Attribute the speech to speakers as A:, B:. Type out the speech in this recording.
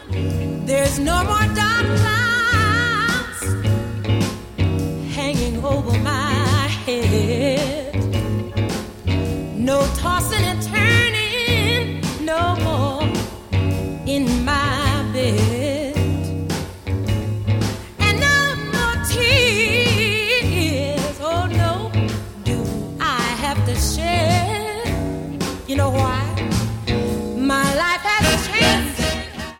A: There's no more dark clouds hanging over my head. No tossing and turning, no more in my bed. And no more tears, oh no, do I have to shed. You know why?